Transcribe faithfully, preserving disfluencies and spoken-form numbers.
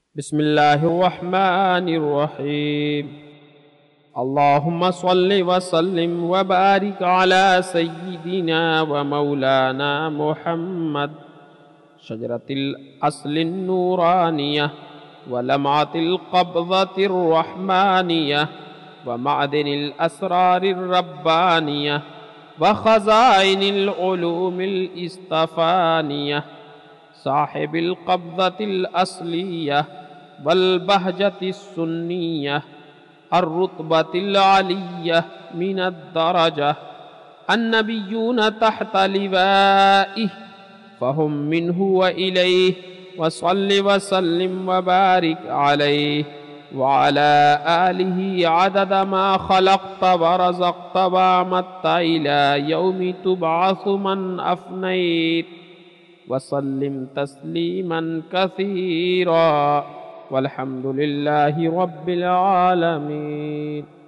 बिस्मिल्लाहिर्रहमानिर्रहीम। अल्लाहुम्मा सल्लि व सल्लिम व बारिक अला सय्यिदिना व मौलाना मुहम्मद शजरतिल अस्लिन नूरानियह व लमातिल क़ब्ज़तिर रहमानियह व मअदिनिल असरारिर रब्बानियह व ख़ज़ाइनिल उलूमिल इस्तफ़ानियह साहिबिल क़ब्ज़तिल अस्लियह वल बहजतिस सुन्नियह अर्रुतबतिल अलिय्यह मिनद दरजह अन्नबिय्यून तहता लिवाइह फ़हुम मिन्हु व इलैहि व सल्लि व सल्लिम व बारिक अलैहि व अला आलिहि अदद मा खलक़त व रज़क़त व अमत्त इला यौमि तुबअसु मन अफ़नैत व सल्लिम तस्लीमन कसीरा वल्हम्दुलिल्लाहि रब्बिल आलमीन।